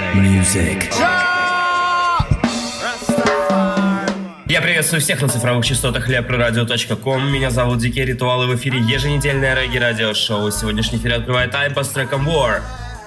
Music. Я приветствую всех на цифровых частотах leproradio.com. Меня зовут Дикий Ритуал, и в эфире еженедельное регги-радиошоу. Сегодняшний эфир открывает Айба с треком War.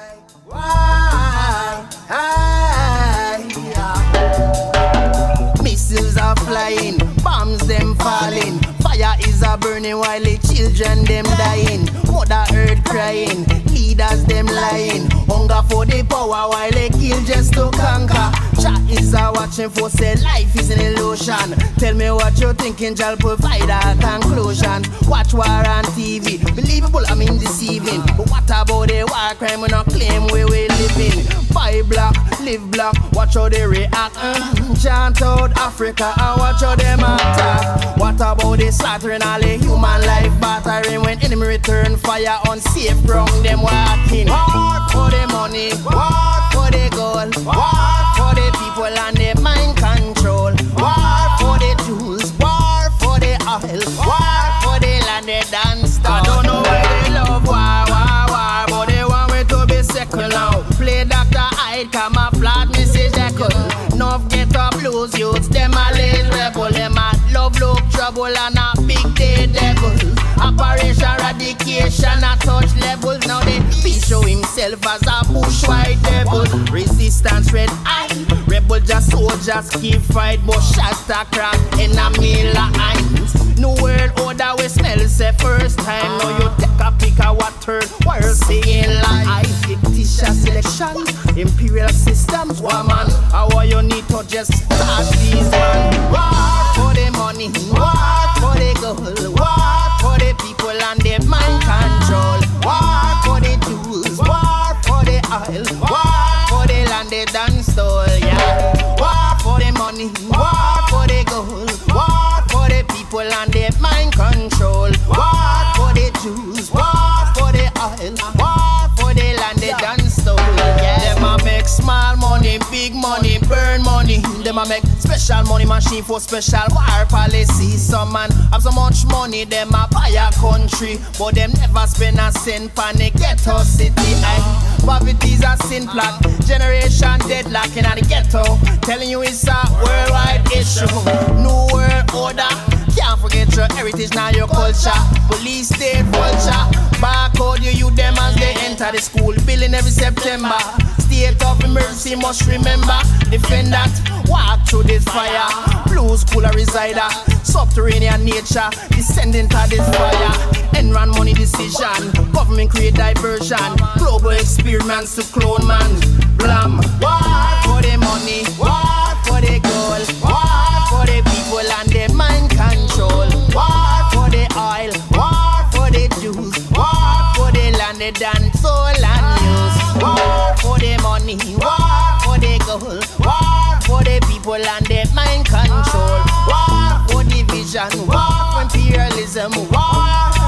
Missiles are flying, bombs them falling. Fire is a burning while the children them dying. Mother earth crying, leaders them lying. Hunger for the power while they kill just to conquer. Chat is a watching for say life is an illusion. Tell me what you're thinking, I'll provide a conclusion. Watch war on TV, believable I mean deceiving. But what about the war crime we not claim where we living? Buy black, live black, watch how they react. Chant out Africa and watch how them attack. What about the slaughtering all the human life battering? When enemy return fire on safe ground them walking. War for the money, war for the gold, war for the people and the mind control. War for the Jews, war for the oil, war for the land they dance. I don't know why they love war, but they want me to be second now. Play Dr. Hyde, camouflage, Mrs. Jekyll. Enough get up blues youths, them a lazy rebel. Them a love, look, trouble and a big day devil. Operation eradication at touch levels. Now they show himself as a bush white devil. Resistance red eye, rebel just soldiers keep fight. But shots to crack in a meal of eyes. New world order we smell say first time. Now you take a pick of what third world saying like fictitious selection, imperial systems, woman. How you need to just start these man. War for the money, war for the gold, war for the people and their mind control. War for the Jews, war for the oil, war for the land they done stole, yeah. War for the money, war for the gold, war for the people and their mind control. War for the Jews, war for the oil, war for the land they done stole, yeah. Them a make small money, big money, burn money. Them a make special money machine for special war policy. Some man have so much money, them a buy a country, but them never spend a cent pan the ghetto city. Poverty's a sin plot, generation deadlock in the ghetto. Telling you it's a worldwide issue. New world order, can't forget your heritage, now your culture. Police state vulture, barcode you them as they enter the school building every September. State of emergency must remember. Defend that, walk through this fire. Blue school a resider, subterranean nature, descending to this fire. Enron money decision, government create diversion. Global experiments to clone man. Blam, war for the money, war for the gold, war for the people and their mind control. War for the oil, war for the Jews, war for the land they done soul and use. War for the money, war for the gold, war for the people and their mind control. War for division, war for imperialism, war.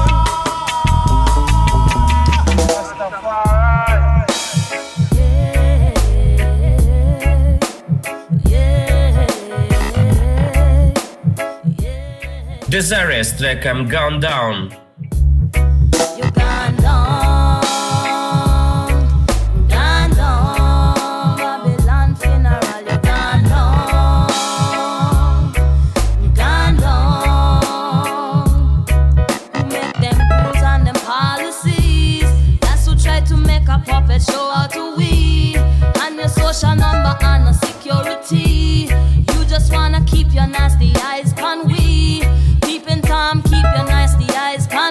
Desiree с треком Gone Down. You're gone down, gone down, Babylon funeral. You're gone down, gone down. Who make them rules and them policies? That's who try to make a puppet show how to we. And your social number and a security. You just wanna keep your nasty eyes on we. Keep in time, keep your nasty eyes on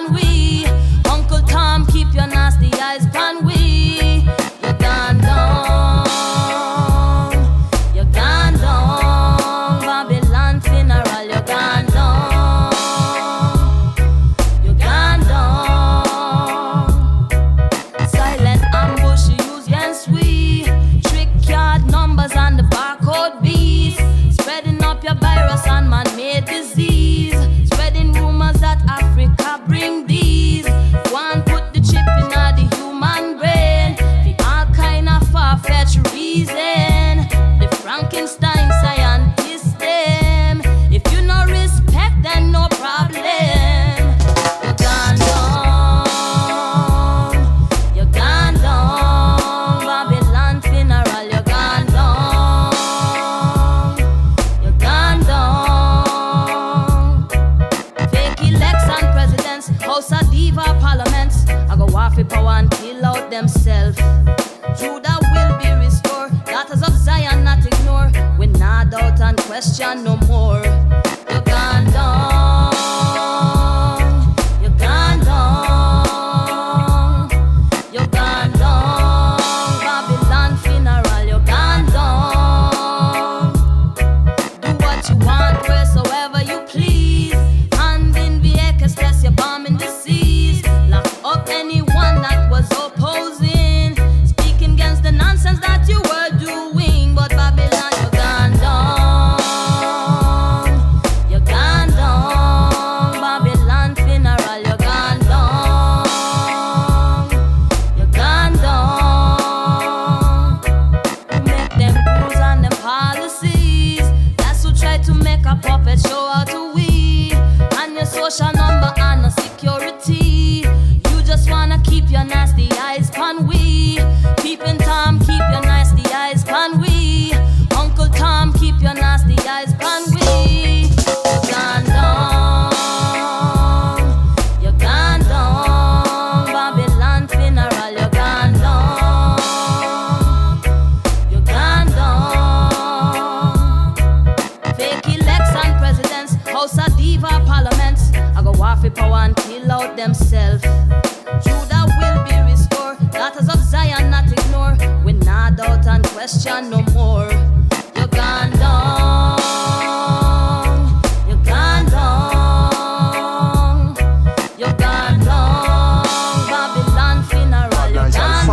out themselves. Judah will be restored. Daughters of Zion not ignore. We not doubt and question no more. You gone down. You gone down. You gone down. Babylon funeral. You gone down. Do what you want wheresoever you please. Hand in vehicles, test your bomb in the seas. Lock up anyone that was opposing. Speaking against the nonsense that you were doing. But Babylon, you gone down. You gone down. Babylon funeral, you gone down. You gone down. You make them rules and them policies. That's who try to make a puppet show out to we. And your social number and no security. You just wanna keep your nasty eyes on we. Peeping Tom, keep your nasty eyes on we. Uncle Tom, keep your nasty eyes on we. You gone down. You gone down. Babylon funeral, you gone down. You gone down. Fake election presidents, House of Diva parliaments. I go war for power and kill out themselves. Judah will be restored. Daughters of Zion not ignore. We not doubt and question no more. You gone down. You gone down. You gone down. Babylon funeral. You gone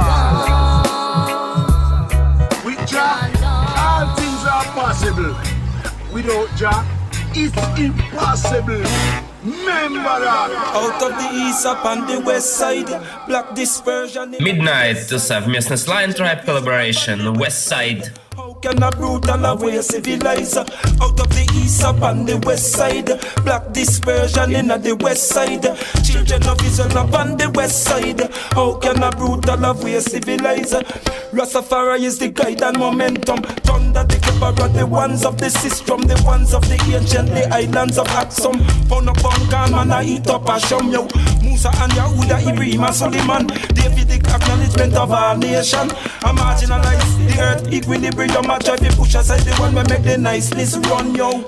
down. With Jah, all things are possible. Without Jah, it's impossible. Remember that. Out of the east up on the west side, black dispersion. Midnight, совместно с Lion Tribe collaboration, West Side. How can a brutal away civilize? Out of the east up on the west side, black dispersion in the west side. Children of Israel up on the west side. How can a brutal away civilize? Rastafari is the guide and momentum. Thunder the Kebara, the ones of the system, the ones of the ancient, the islands of Aksum. Pound up on man, I eat up a shum, yo. Musa and Yahuda, Ibrahim and Suleiman. Davidic acknowledgement of our nation. I marginalize the earth, equilibrium. I try to push aside the one we make the nice list run, yo.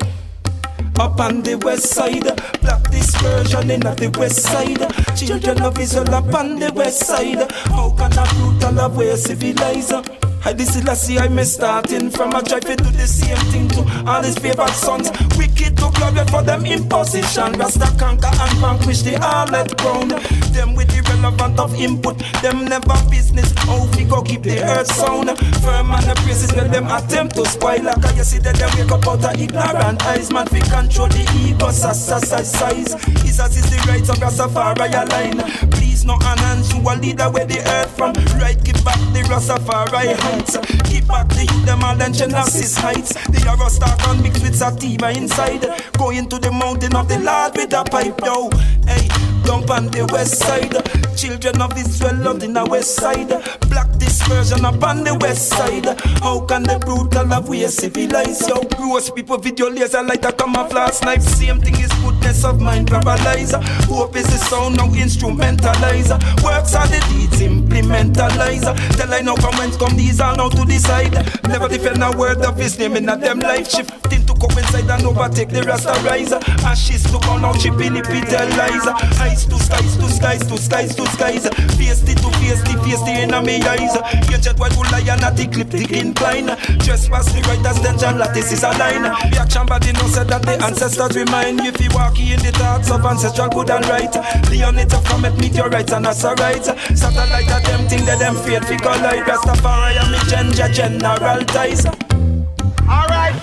Up on the west side, black dispersion in the west side. Children of Israel up on the west side. How can a brutal away civilize? I this is see I may starting from a try to do the same thing to all his favorite sons. Wicked to glory for them imposition. Rasta conquer and vanquish the harlot crown. Them with the relevant of input, them never business. How we go keep the earth sound. Firm and the praises let them attempt to spoil. Like I see that them wake up out of ignorant eyes. Man we control the ego size. Is as is the rights of Rastafari align. Please no announce you a leader where the earth from. Right give back the Rastafari heights. Keep back the youth them all and Genesis heights. The arrow start on mixed with sativa inside. Going to the mountain of the Lord with a pipe, yo. Hey, dump on the west side. Children of Israel out in the west side. Black dispersion up on the west side. How can the brutal of we civilize, yo? Gross people video laser light a camouflage knife. Same thing is goodness of mind paralyzer. Hope is the sound now instrumentalizer. Works are the deeds implementalizer. Tell I know from whence come these are now to decide. Never defend a word of his name in a them life. Shifting to coincide and overtake the rasterizer. Ashes to come now chippy lippy tell lies. Eyes to skies to skies to skies to skies. Face the enemy eyes. Ancient white would lie and not ecliptic incline. Trespass the writers then John Lattice is a line. Reaction body no said that the ancestors remind. If you walk in the thoughts of ancestral good and right. Leonid of comet meteorites and asteroids. Satellite of them think that them feared fi collide. Rastafari and me general ties. Alright.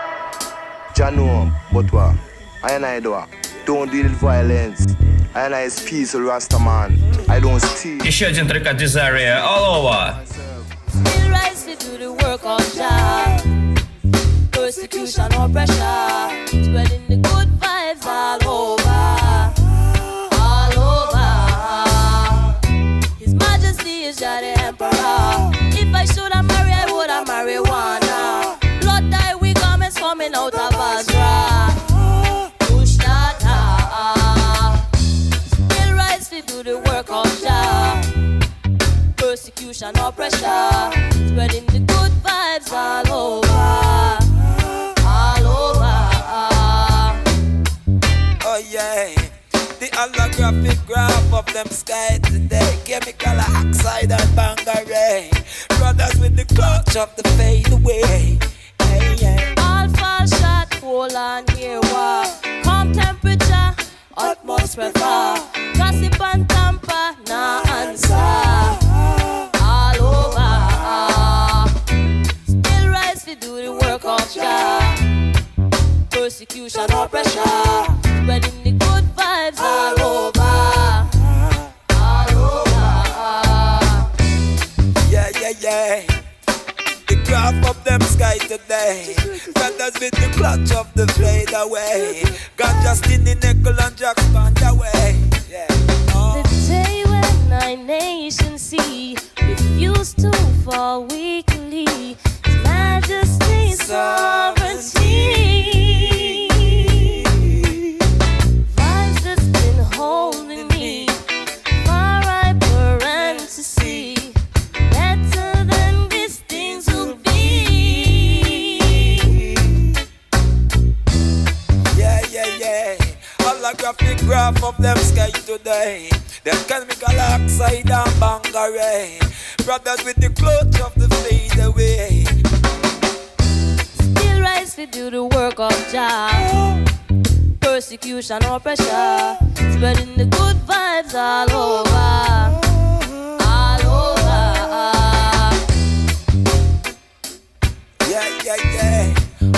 Jah know, but what? I and I do. Don't deal with violence. I and I is peaceful Rasta man. I don't steal. Еще один трек от Desire, All Over. Still rise to do the work of Jah. Persecution or pressure, spreading the good vibes all over. All over. His Majesty is Jah the Emperor. If I should have married, I would have marijuana. Blood dye we garments coming out of Azra. pressure. Spreading the good vibes all over. All over. Oh yeah, the holographic graph of them sky today. Chemical oxide and bangarang. Brothers with the clutch of the fade away. Hey, yeah. Alpha shot, hold on here, wow. Calm temperature, atmosphere far. Gossip and tamper, nah answer. All over. Still rise to do the work of Jah. Persecution or pressure. Spreading the good vibes all over. All over. Yeah, yeah, yeah. The graph of them sky today. Brothers with the clutch of the fade away. God just in the nickel and jack band away. Yeah. Oh. The day when our nation see refuse to fall weakly. His Majesty's sovereignty. Vibes that's been holding me far riper and to see better than these things will be. Yeah, yeah, yeah. Holographic graph of them sky today. Them chemical oxide and bangarang. Brothers with the clutch of the fade away. Still rise to do the work of Jah. Persecution or pressure. Spreading the good vibes all over. All over. Yeah, yeah, yeah.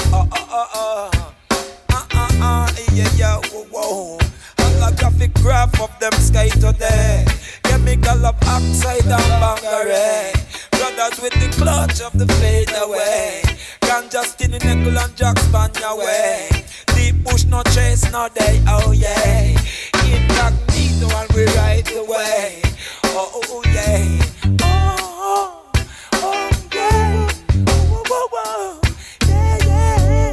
Yeah, yeah, whoa, whoa. Holographic graph of them sky today. Chemical of oxide and bangarang. Brothers with the clutch of the fade away. Can just in the nickel and jack span away. Deep bush no chase no day, oh yeah. Incognito and we ride away. Oh, oh yeah. Oh, oh yeah. Whoa, whoa, whoa. Yeah, yeah.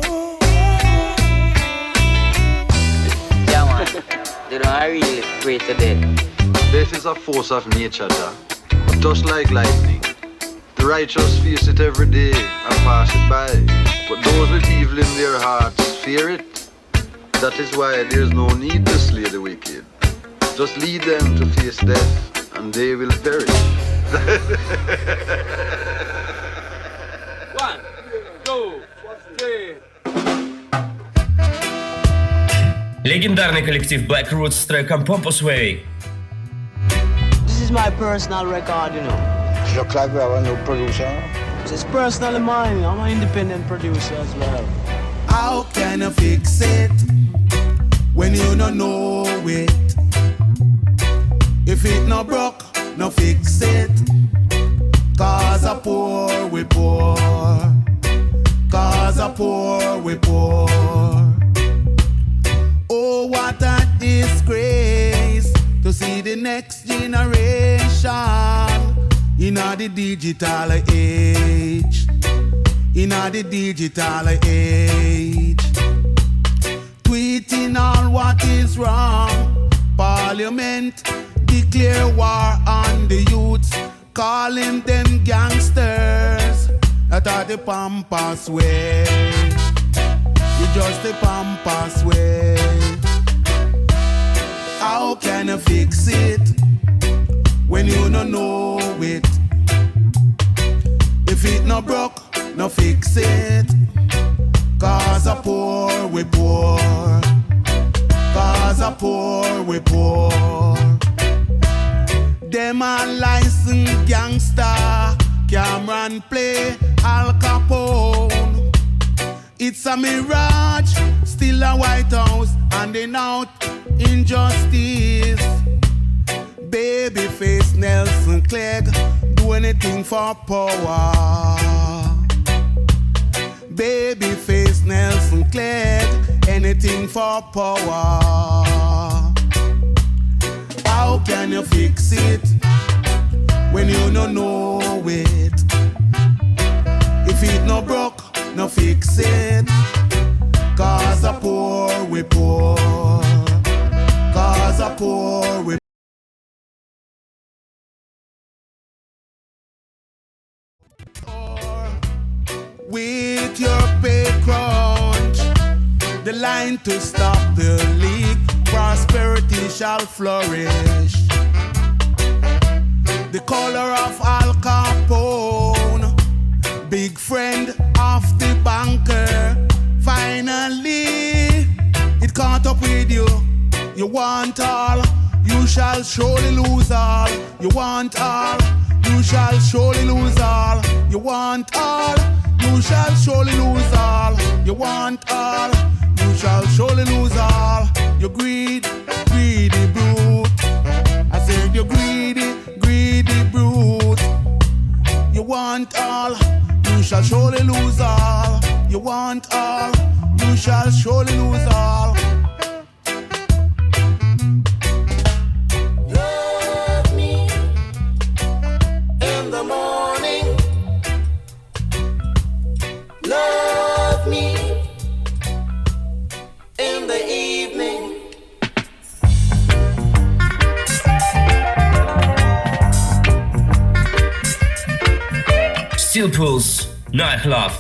Yeah, man. You know, I really pray to them. Death is a force of nature, Jah. Just like lightning. The righteous face it every day and pass it by. But those with evil in their hearts fear it. That is why there is no need to slay the wicked. Just lead them to face death and they will perish. 1, 2, 3. Легендарный коллектив Black Roots с треком Pompous Way. This is my personal record, you know. Look like we have a new producer. It's personally mine. I'm an independent producer as well. How can you fix it when you don't know it? If it no broke, no fix it. Cause a poor we poor. Cause a poor we poor. Oh, what a disgrace to see the next generation in the digital age. In the digital age. Tweeting all what is wrong. Parliament declare war on the youths, calling them gangsters. That are the pampas way. It's just the pampas way. How can you fix it when you don't know it? If it no broke, no fix it. Cause a poor we poor. Cause a poor we poor. Them a licensed gangster. Cameron play Al Capone. It's a mirage, still a White House, handing out injustice. Babyface Nelson Clegg, do anything for power. Babyface Nelson Clegg, anything for power. How can you fix it when you don't know it? If it no broke, no fix it. Cause a poor we poor. Cause a poor we the line to stop the leak. Prosperity shall flourish. The color of Al Capone, big friend of the banker. Finally, it caught up with you. You want all, you shall surely lose all. You want all, you shall surely lose all. You want all, you shall surely lose all. You want all, you shall surely lose all. You greedy, greedy brute. I said you greedy, greedy brute. You want all, you shall surely lose all. You want all, you shall surely lose all. Love me in the morning. Love me in the evening. Steel Pulse, Night Love.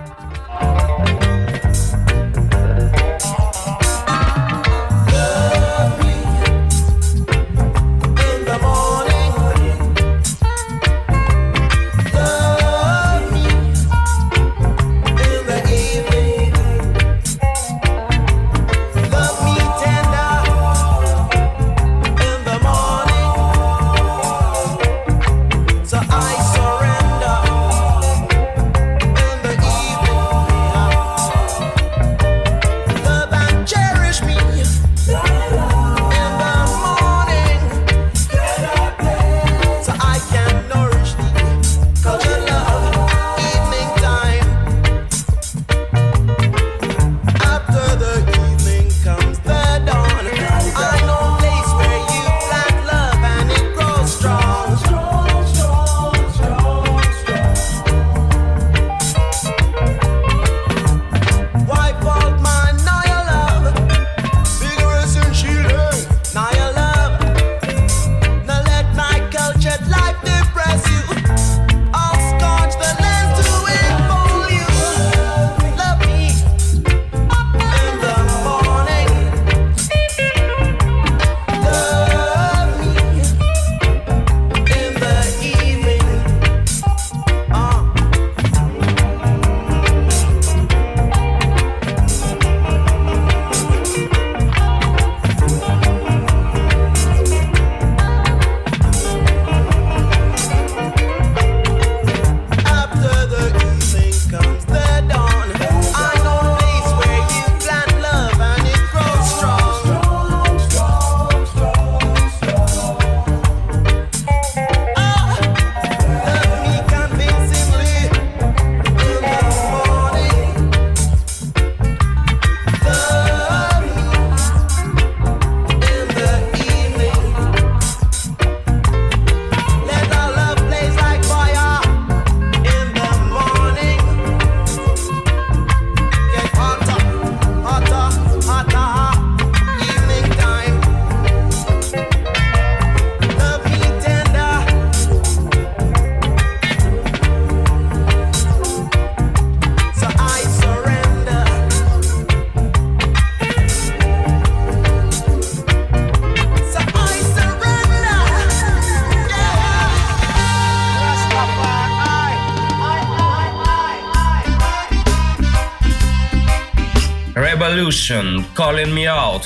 Revolution, Calling Me Out.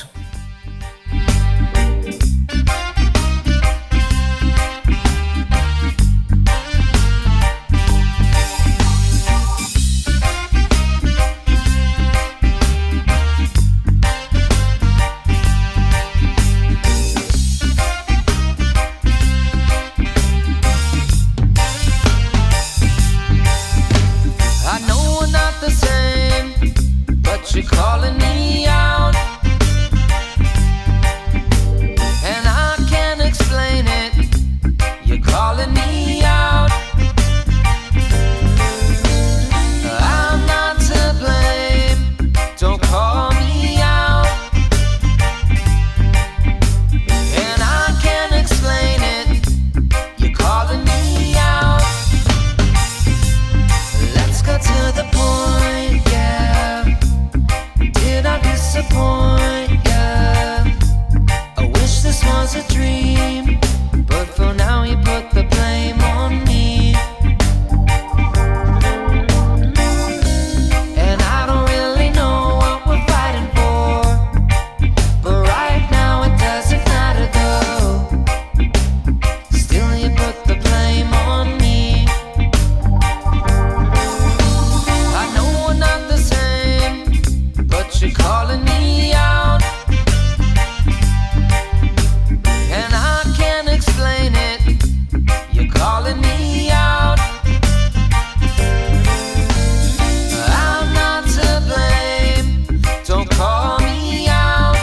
Calling me out, and I can't explain it. You're calling me out. I'm not to blame. Don't call me out, and I can't explain it. You're calling me out. Let's go to the point, yeah. Did I do but you're calling me out, and I can't explain it. You're calling me out. I'm not to blame. Don't call me out,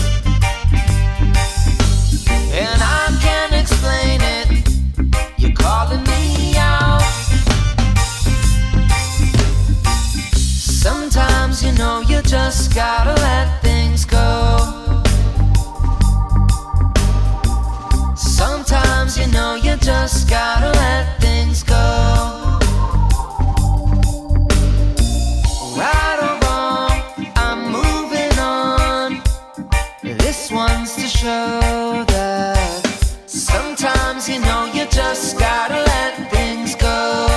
and I can't explain it. You're calling me out. Sometimes you know you just gotta let things go. Sometimes you know you just gotta let things go. Right or wrong, I'm moving on. This one's to show that sometimes you know you just gotta let things go.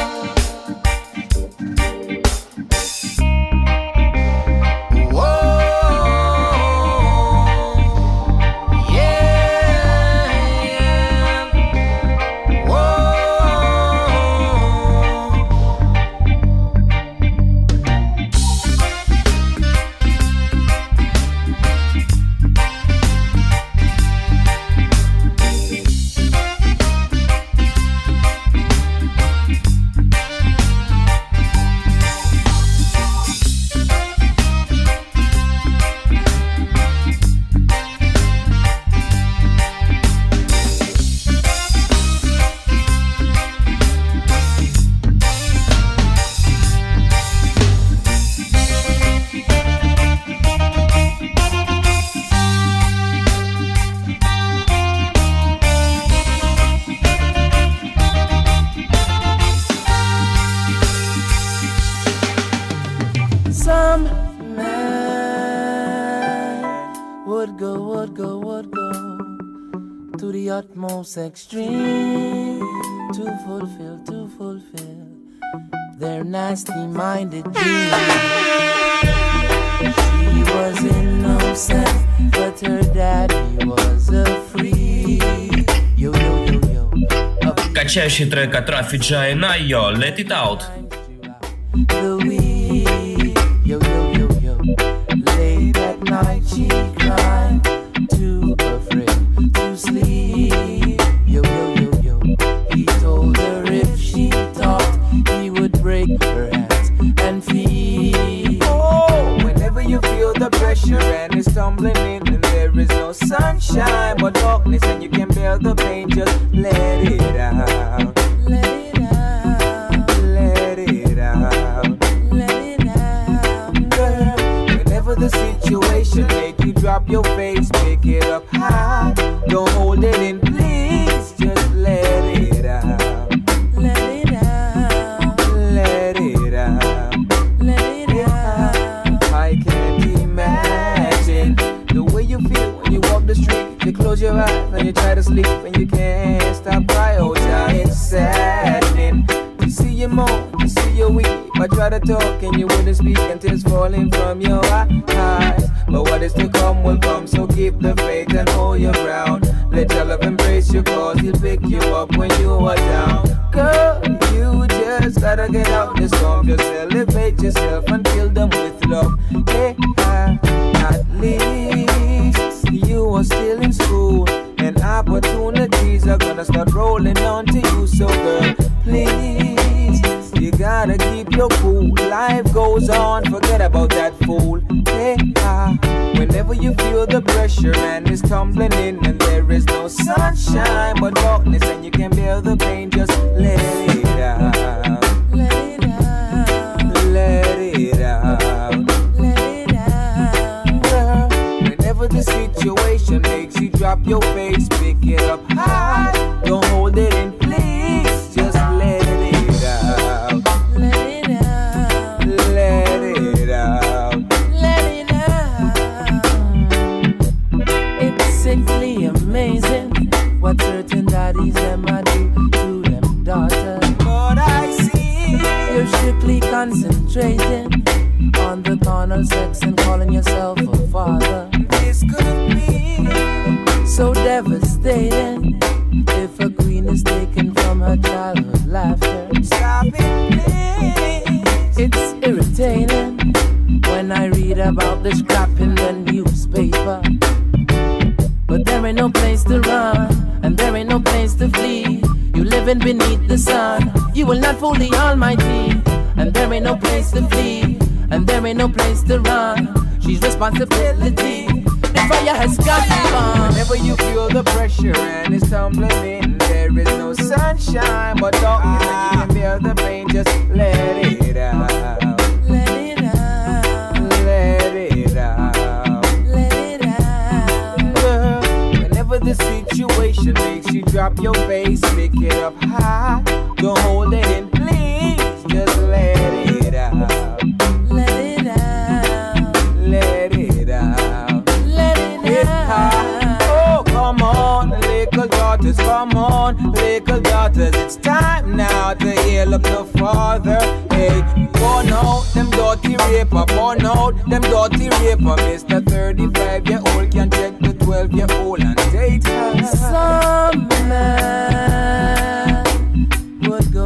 Some man would go to the utmost extreme to fulfill their nasty-minded dream. She was innocent, but her daddy was a freak. Yo. Качающий трек от Рафи Джа и Найо, Let It Out. The weed, yo. Late at night she cried, too afraid to sleep. Yo. He told her if she talked, he would break her hands and feet. Oh, whenever you feel the pressure and it's tumbling in, and there is no sunshine but darkness, and you can bear the pain, just let it out. Let it out. Let it out. Let it out. Girl, whenever the situation make you drop your face, pick it up high. Don't hold it in, please, just let it out. Let it out. Let it out. Let it out. I can't imagine the way you feel when you walk the street. You close your eyes and you try to sleep, and you can't stop crying. Oh, child, it's saddening. You see you moan, you see you weep, but try to talk and you wouldn't speak, and tears falling from your eyes. But what is to come will come, so keep the faith and hold your ground. Let your love embrace you, cause he'll pick you up when you are down. Girl, you just gotta get out the storm. Just elevate yourself and fill them with love. Hey, at least you are still in school, and opportunities are gonna start rolling on to you. So girl, please, you gotta keep your cool. Life goes on, forget about that fool. Hey, whenever you feel the pressure and it's tumbling in, and there is no sunshine but darkness, and you can bear the pain, just let it out. Let it out. Let it out. Let it out. Girl, whenever the situation makes you drop your face, pick it up high. Don't hold it in, please, just let it out. Let it out. Let it out. Let it out. It's sickly amazing what certain daddies them a do to them daughters. But I see you're strictly concentrating on the carnal sex and calling yourself a father. This could be so devastating if a queen is taken from her childhood laughter. Stop it, please. It's irritating when I read about the crap in the newspaper. But there ain't no place to run, and there ain't no place to flee. You living beneath the sun, you will not fool the Almighty. And there ain't no place to flee, and there ain't no place to run. She's responsibility. The fire has got to burn. Whenever you feel the pressure and it's tumbling in, there is no sunshine but darkness, and you can bear the pain. Just let it out. Let it out. Let it out. Let it out. Whenever the situation makes you drop your face, pick it up high. Don't hold it in, please. Just let it out. Let it out. Let it out. Let it out. Oh, come on, little daughters, come on, little daughters. It's time now to heal up the father. Hey, burn out them dirty raper, burn out them dirty raper. Mr. 35-year-old can check the 12-year-old and date her. Some man would go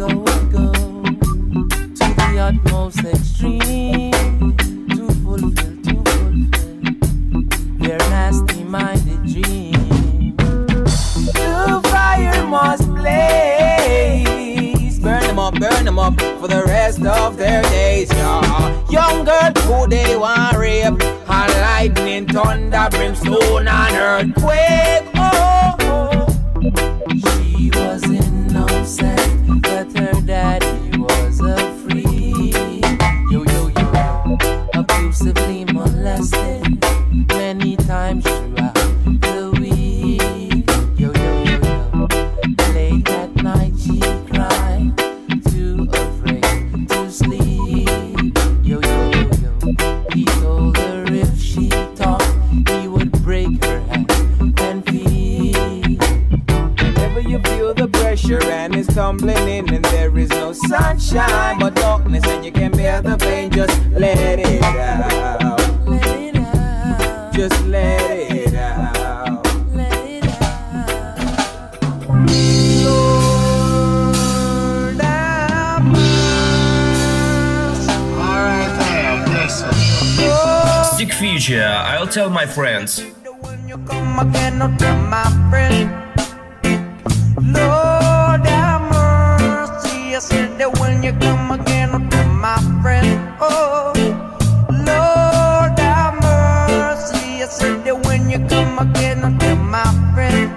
to the utmost extreme to fulfill their nasty-minded dream. The fire must blaze. Burn them up for the rest of their days. Yeah. Young girl who they want rape, and lightning, thunder, brimstone, and earthquake. Oh, oh. She was innocent, but her daddy was a freak. Yo, abusively molested many times throughout the week. Yo, late at night she cried, too afraid to sleep. Yo, he told her if she talked, he would break her hand and feet. Whenever you feel the pressure and it's tumbling in, and there is no sunshine but darkness, and you can bear the pain, just let it out. Let it out. Just let it out. Let it out. Lord have mercy. Alright, bless her. Stick Future, I'll tell my friends. When you come again, not tell my friend. Lord have mercy. I said that when you come again, not tell my friend. Oh, Lord have mercy. I said that when you come again, not tell my friend.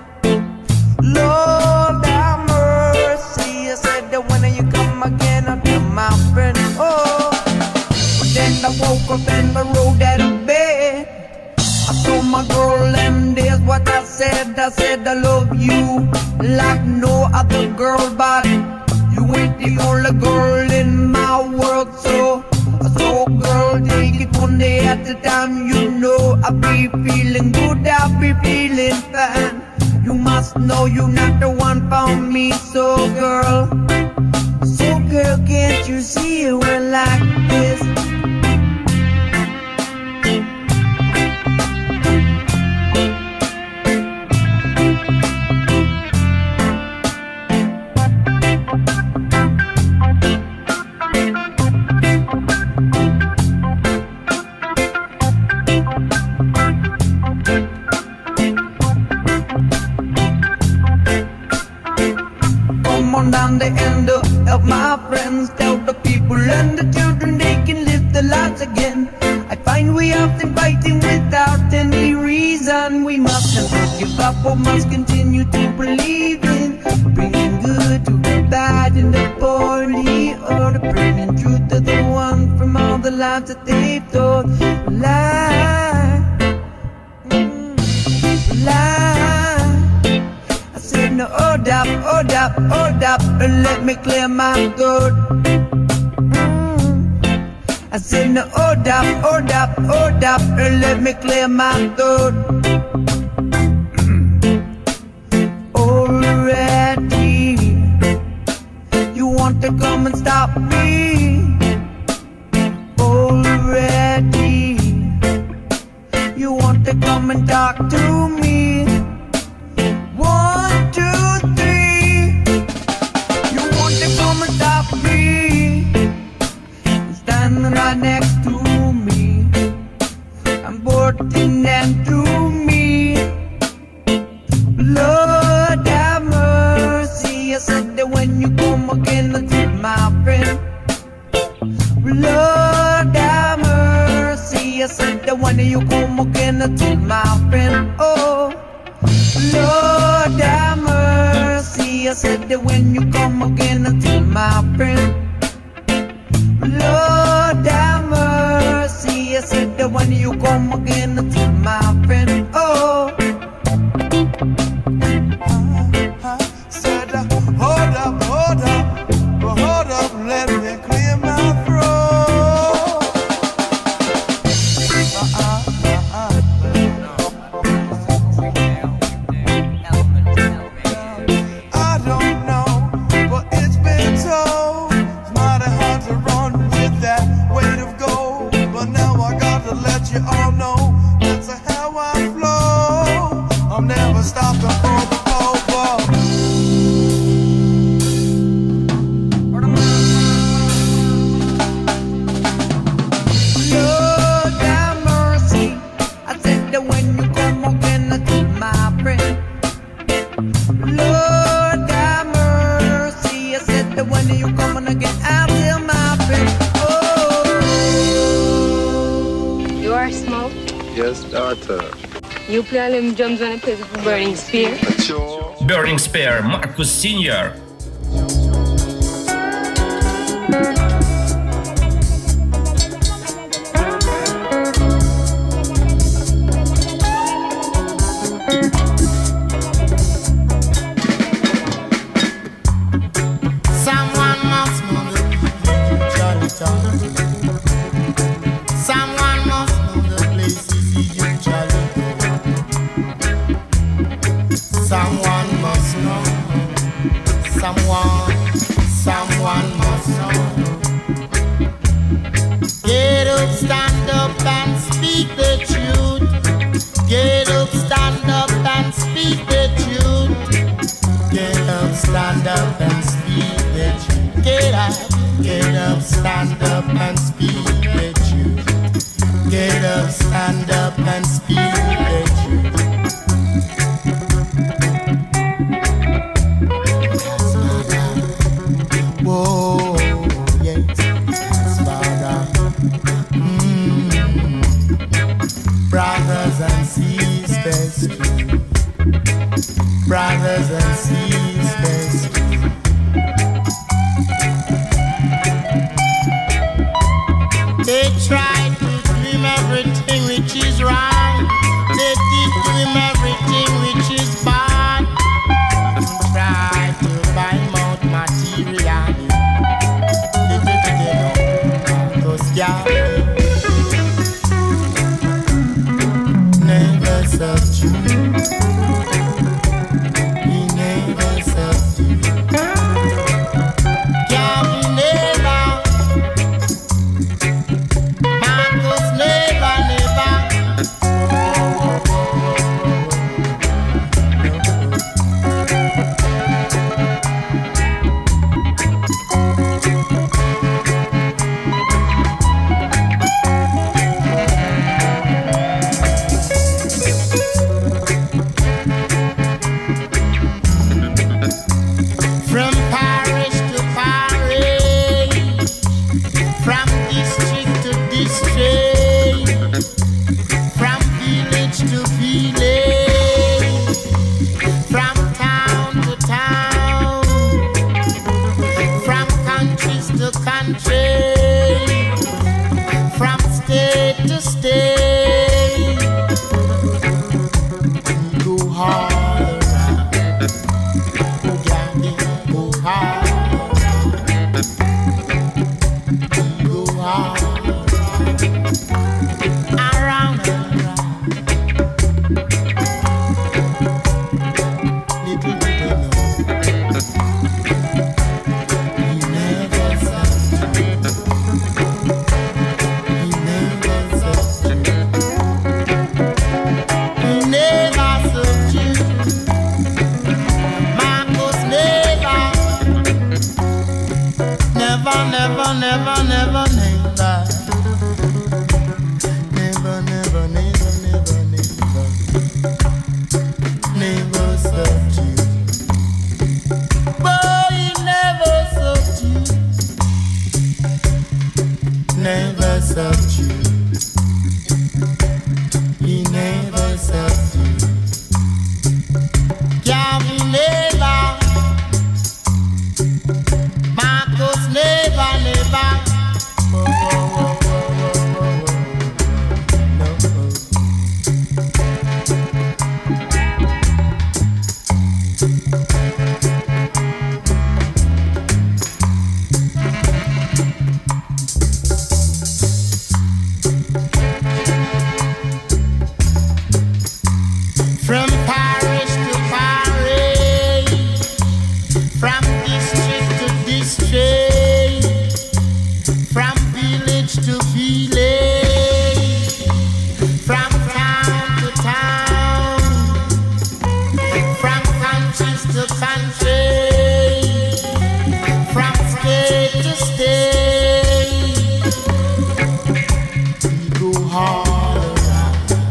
Lord have mercy. I said that when you come again, not tell my friend. Oh, then I woke up and I rolled out of bed. I told my girl, and there's what I said. I said I love you like no other girl, but you ain't the only girl in my world. So girl, take it one day at a time. You know I be feeling good, I be feeling fine. You must know you're not the one for me. So girl, can't you see it went like this? Come on down the end of my friends. Tell the people and the children they can live their lives again. I find we often fighting without any reason. We mustn't give up or must continue to believe in bringing good to the bad and the poorly, or the bringing truth to the one from all the lies that they've told. Lie, lie. I said no, hold up, and let me clear my throat. I said no, hold up, and let me clear my throat. Already, you want to come and stop me? Already, you want to come and talk to me? 1, 2, 3. You want to come and stop me? Stand right next to me. put in them to me. Lord have mercy, I said that when you come again, I tell my friend. Lord have mercy, I said that when you come again, I tell my friend. Oh, Lord have mercy, I said that when you come again, I tell my friend. Lord have mercy, I said that when you come again, I tell my friend. Oh, said, hold up, let me clear my throat. I don't know, but it's been told it's mighty hard to run with that weight of gold. But now I got to let you all know that's how I flow. I'm never stopping for the popo. Lord have mercy, I said that when you come again, I tell my friend. Lord have mercy, I said that when you come again, I tell my friend. Oh, You are Smoke. Yes, daughter. You play all them drums when I play for Burning Spear. Burning Spear, Marcus Senior. Someone must know the usually talk. Someone must know the places he usually go. Someone must know. Someone must know. Get up, stand up and speak the truth. Get up, stand up and speak the truth. Get up, stand up and speak the truth. Get up, stand up and speak the truth. Get up, stand up and speak the truth. Whoa, yes, Father. Brothers and sisters, brothers and sisters. They tried to claim everything which is right. They did to him everything which is bad. And tried to buy him out materially. Little did they know, those guys never subdue. He never subdue. Gavin never. Marcus never.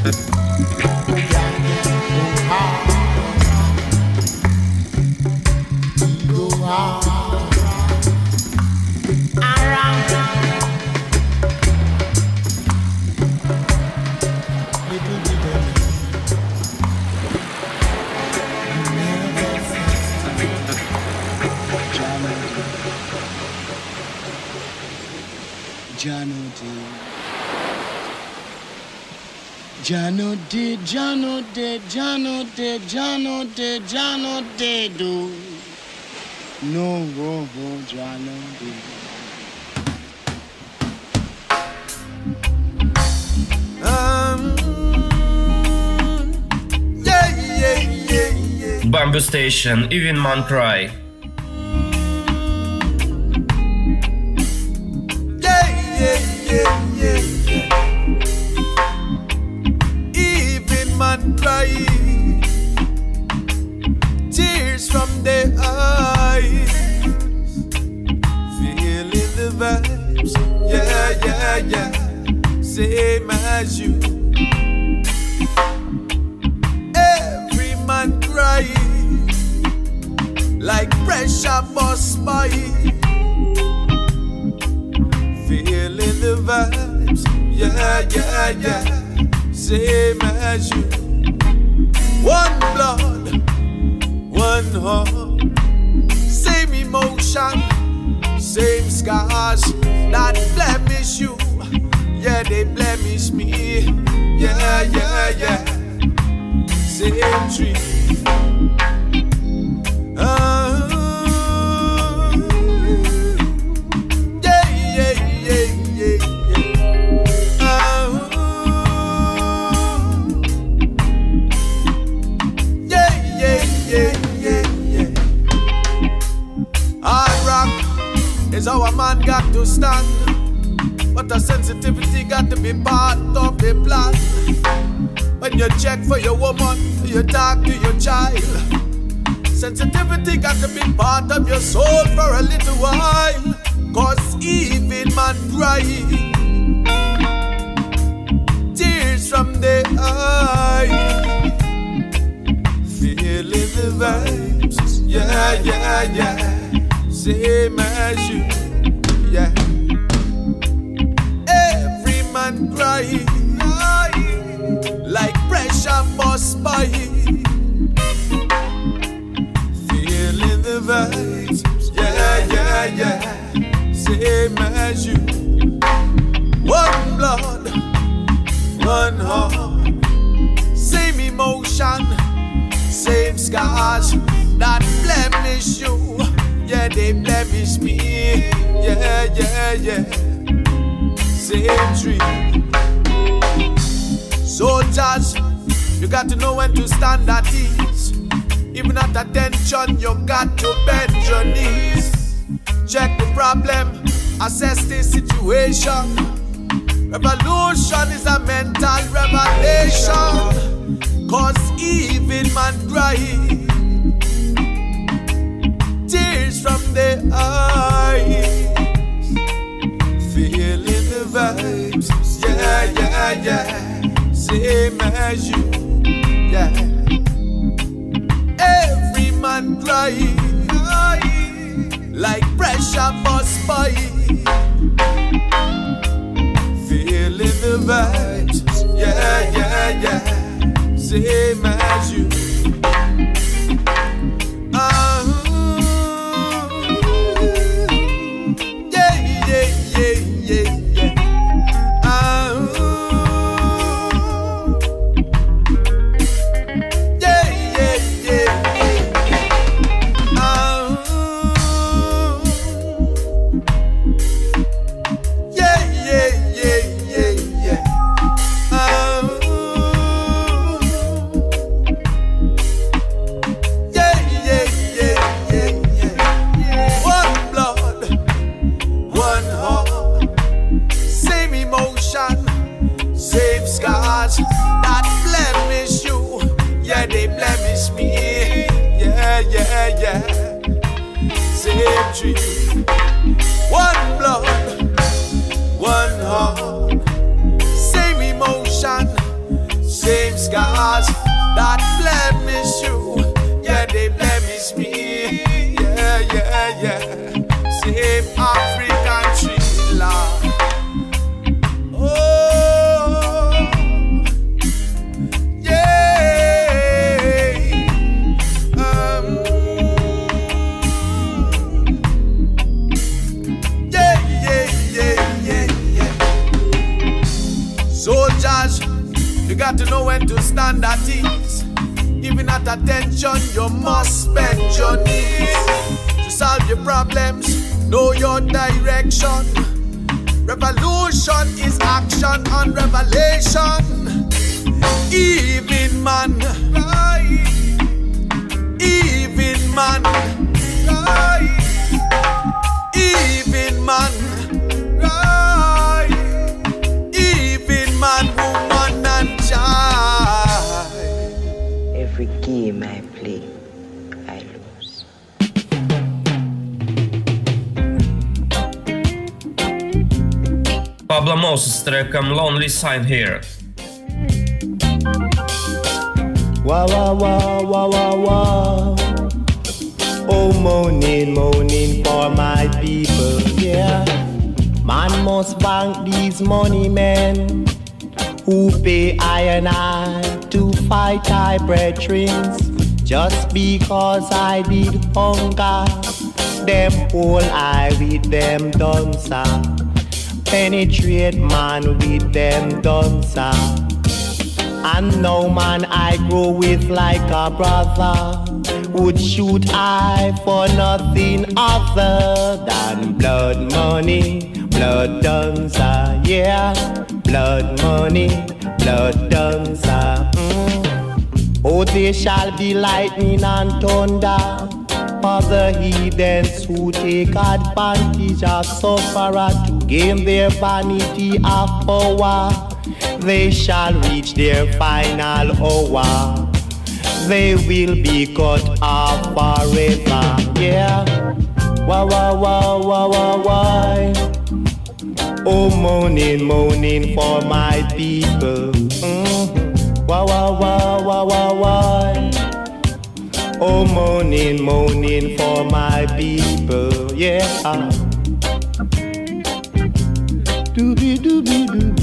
Jano did do. No, Jano did. Bamboo Station, Even Man Cry. Even man cry, tears from their eyes, feeling the vibes, yeah, same as you. Every man crying like pressure bust by, feeling the vibes, yeah, same as you. One blood, one heart, same emotion, same scars that blemish you, yeah, they blemish me, yeah, same tree. Is how a man got to stand, but a sensitivity got to be part of the plan. When you check for your woman, you talk to your child, sensitivity got to be part of your soul for a little while. Cause even man crying, tears from the eye, feeling the vibes, yeah, same as you, yeah. Every man crying like pressure bust by, feeling the vibes, yeah, same as you. One blood, one heart, same emotion, same scars that blemish you, yeah, they blemish me, yeah, same tree. Soldiers, you got to know when to stand at ease. Even at attention, you got to bend your knees. Check the problem, assess the situation. Revolution is a mental revelation. Cause even man crying, tears from their eyes, feeling the vibes, yeah, same as you, yeah. Every man crying like pressure bust by, feeling the vibes, yeah, same as you. Same tree. One blood, one heart, same emotion, same scars that blemish you. Yeah, they blemish me. Yeah, yeah, yeah. Same African tree, Lord. Oh, yeah. Yeah. Soldiers, you got to know when to stand at ease. Even at attention, you must bend your knees. To solve your problems, know your direction. Revolution is action on revelation. Even man, right? Even man, right? Even man, right? Even man, woman and child. Every game I play, I lose. Pablo Moses с треком Lonely Sign Here. Wah wah wah wah wah wah. Oh, moaning, moaning for my people, yeah. Man must bank these money men who pay I and I to fight I brethren. Just because I did hunger, them whole I with them dancer. Penetrate man with them dancer. And now man I grow with like a brother. Would shoot I for nothing other than blood money, blood dancer, yeah. Blood money, blood dancer. Oh, there shall be lightning and thunder for the heathens who take advantage of sufferer to gain their vanity of power. They shall reach their final hour. They will be cut off forever, yeah. Wah wah wah wah wah wah. Oh, moaning, moaning for my people. Wah wah wah wah wah wah. Oh, moaning, moaning for my people, yeah. Doobie doobie doo.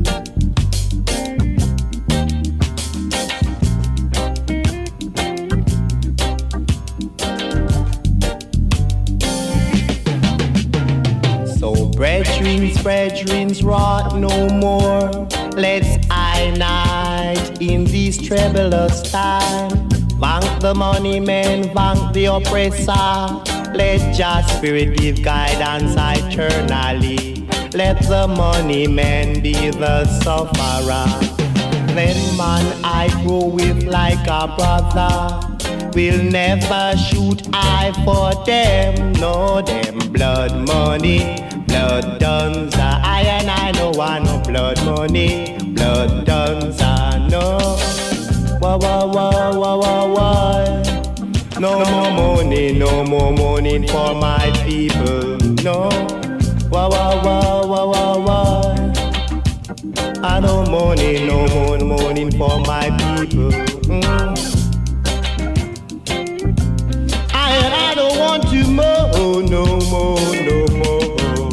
Brethrens rot no more. Let's unite in this troublous time. Thank the money men, thank the oppressor. Let just spirit give guidance eternally. Let the money men be the sufferer. Then man I grow with like a brother. Will never shoot eye for them. No, them blood money, blood dancer. I and I no want no blood money, blood dancer. No, wah wah wah wah wah wah. No more money, no more money for my people. No, wah wah wah wah wah wah. I no money, no more money for my people. I don't want to more, no more, no more.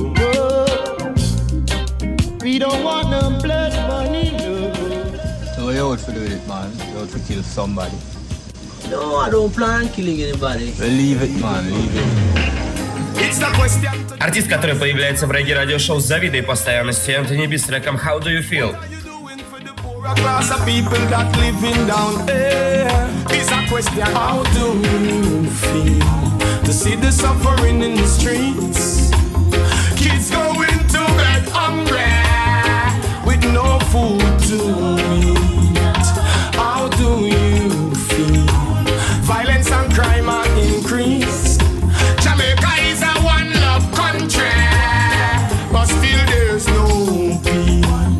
We don't want no blood money, no. So what you out for do with it, man? You out to kill somebody? No, I don't plan killing anybody. Well, leave it, man, leave it. Артист, который появляется в регги-радиошоу с завидой постоянностью, Энтони Би с треком How Do You Feel? Across the people that living down there is a question. How do you feel to see the suffering in the streets? Kids going to bed hungry with no food to eat. How do you feel? Violence and crime are increased. Jamaica is a one love country, but still there's no peace.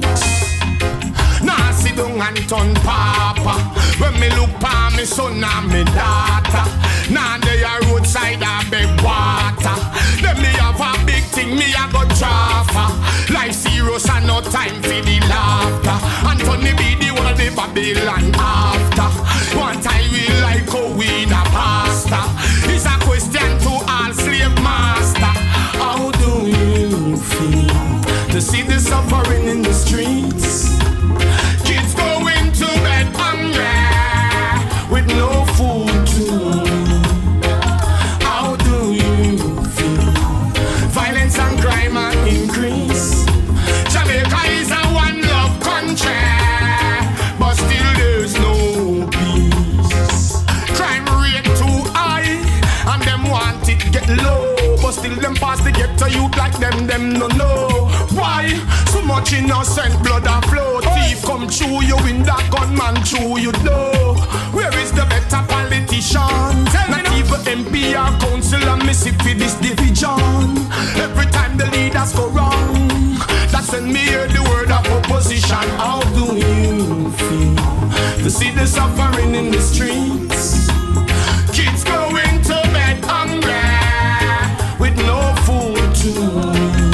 And turn papa when me look pa me son and me daughter. Now they are roadside and beg water. Then me have a big thing me a go traffa. Life serious and no time for the laughter. Anthony be the one of the back Babylon after. One time we like a weed a pasta. It's a question to all slave master. How do you feel to see the suffering in the streets? Kids going to bed hungry with no food to eat. How do you feel? Violence and crime are increase. Jamaica is a one love country, but still there's no peace. Crime rate too high, and them want it get low, but still them pass the ghetto youth like them no know. Why? So much innocent blood a flow. Thief come through you in that gunman through you know. Where is the better politician? Not even MP or councillor miss it for this division. Every time the leaders go wrong, that's when me hear the word of opposition. How do you feel to see the suffering in the streets? Kids going to bed hungry with no food to eat.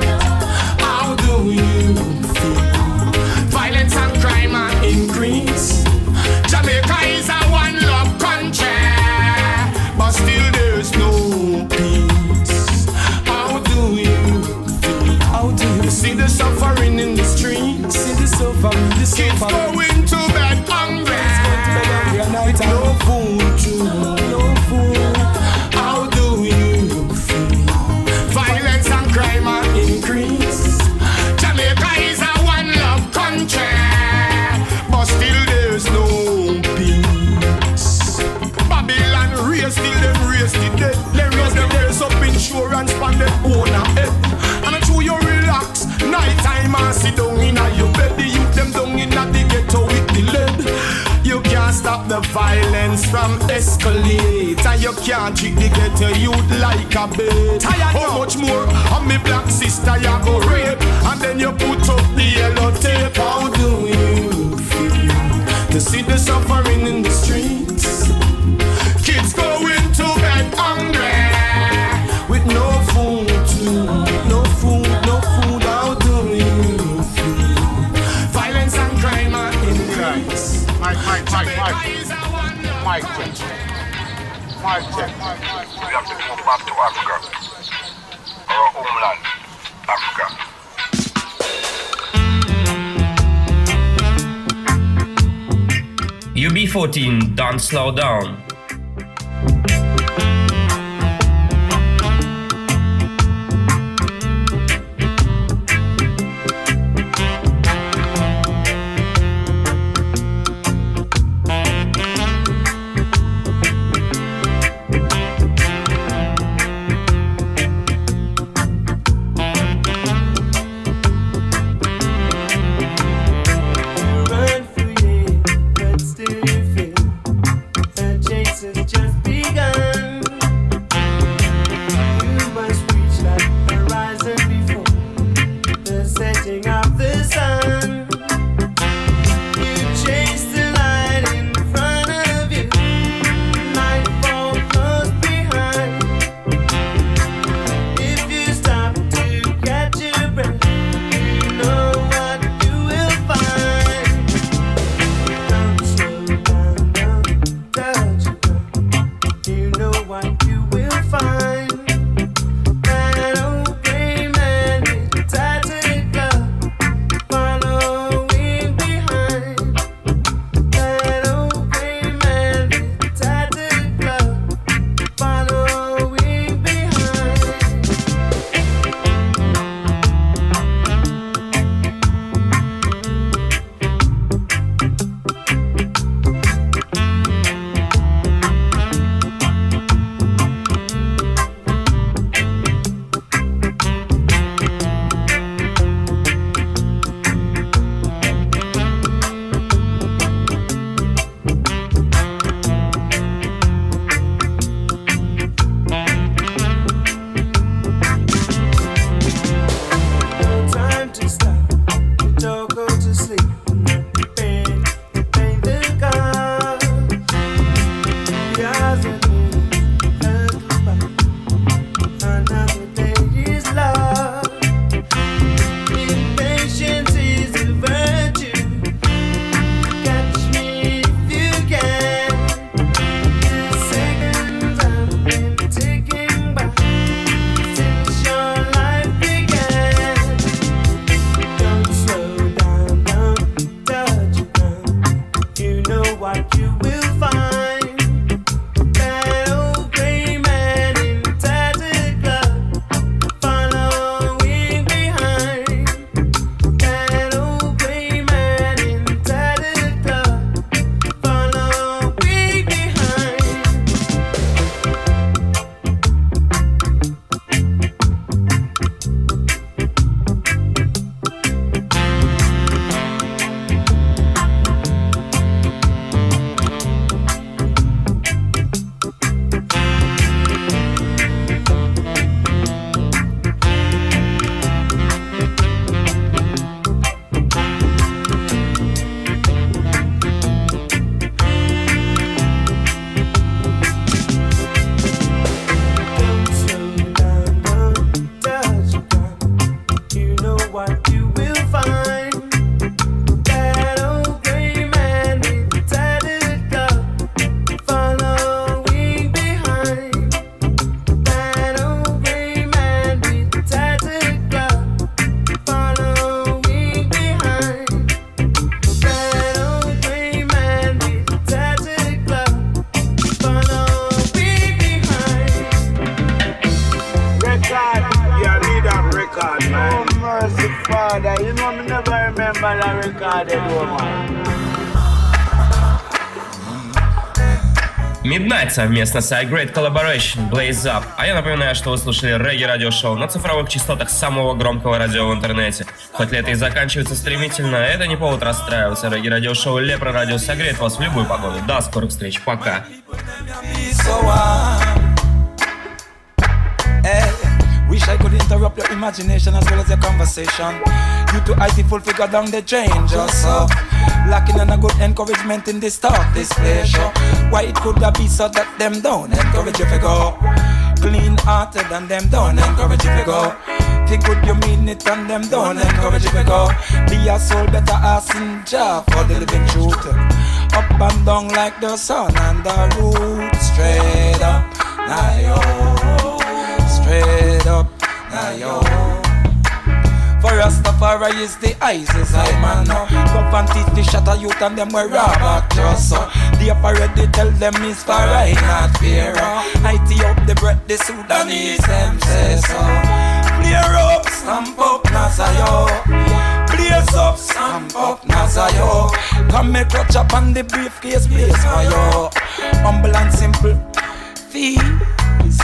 How do you feel? Violence and crime are increase. Jamaica is a one love country, but still there's no peace. How do you feel? How do you see the suffering in the streets? See the suffering, the suffering. Kids going to bed hungry with no food to eat. No food. How do you feel? Violence and crime are increase. Jamaica is a one love country, but still there's no peace. Babylon race till them race the dead. Them raise up insurance on them own head. And until you relax, night time and sit down in your bed. The youth them down in the ghetto with the lead. You can't stop the violence from escalate, and you can't treat the ghetto youth like a bait. How much more of me black sister you go rape, and then you put up the yellow tape? How do you feel to see the suffering in the streets? Kids going to bed hungry with no food to eat. No food, no food. How do you feel? Violence and crime are increase. Mike check. We have to go back to Africa, our homeland, Africa. UB14, don't slow down. Run free, but still feel Midnight совместно с iGreat Collaboration Blaze Up. А я напоминаю, что вы слушали регги-радиошоу на цифровых частотах самого громкого радио в интернете. Хоть лето и заканчивается стремительно, это не повод расстраиваться. Регги-радиошоу Лепро Радио согреет вас в любую погоду. До скорых встреч, пока. Wish I could interrupt your imagination as well as your conversation. You too IT full figure down the drain, just so lacking in a good encouragement in this talk, this pleasure. Why it could have be so that them don't encourage you to go clean hearted and them don't encourage you to go think good you mean it and them don't encourage you to go be a soul better ass in job for the living truth. Up and down like the sun and the root straight up, now yo. Straight up, now yo. For Rastafari is the ISIS, I man no. Come and teach the shatter youth and them were rob actors so. The already tell them is for I not fear. I tee up the breath, the Sudanese them say so. Clear up, stamp up, Nazayo. Blaze up, stamp up, Nazayo. Come make clutch up on the briefcase, place for you. Humble and simple, fees,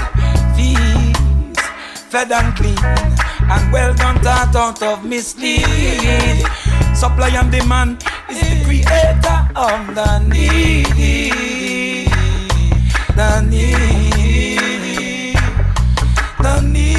fed and clean, and well done thought out of mislead. Supply and demand is the creator of the need. The need. The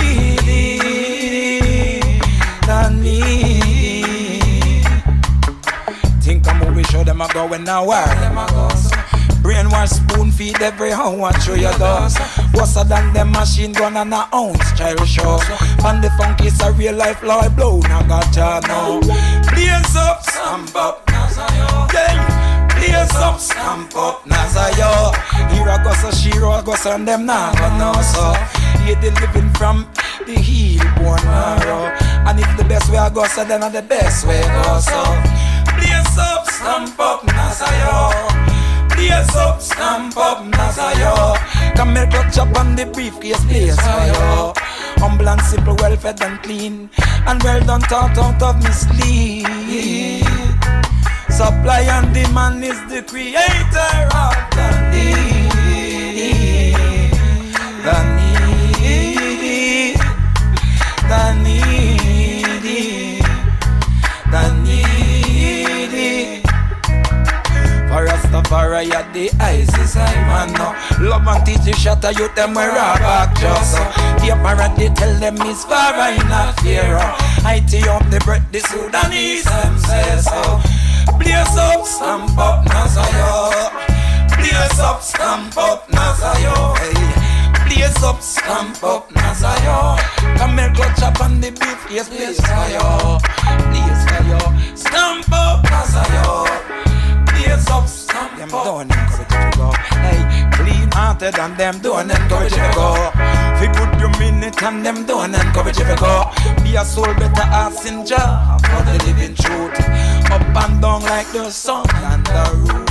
need. The need. Think I'm movie show them a go when now where them a go so. Brainwash spoon feed every hour through your doors. Worse than them machine gun and a ounce child show. And the funk is a real life law blow. Now got ya know. Blaze up, stamp up, Nazayo. Yeah. Blaze up, stamp up, Nazayo. Here I go so Shiro I go so and them now go know so. Here they living from the heel born narrow. And if the best way I go so then the best way go so. Blaze up, stamp up, Nazayo. Blaze up, stamp up, Nazayo. Come here, clutch up on the briefcase, place for you. Humble and simple, well fed and clean, and well done thought out of mislead. Supply and demand is the creator of the need. The need. The need. The need. For Rastafari at the ISIS, I man no. Love and teach the shatter youth them we rob back just so. The apparent they tell them is far I not fear. I tee up the breath the Sudanese them say so. Blaze up, stamp up, Nazayo. Blaze up, stamp up, Nazayo. Hey. Blaze up, stamp up, Nazayo. Come here, clutch up on the beef, yes, blaze for you. Blaze for you. Stamp up, Nazayo. Blaze up, stamp them up. Don't encourage you to go. Hey, clean hearted and them don't encourage you to go. Fi good you mean it and them don't encourage you to go. Be a soul better ass in Jah for the living truth. Up and down like the sun and the roof.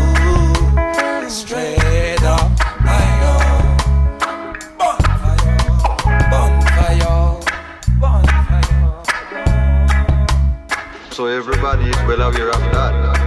Straight up, So everybody is well aware of that.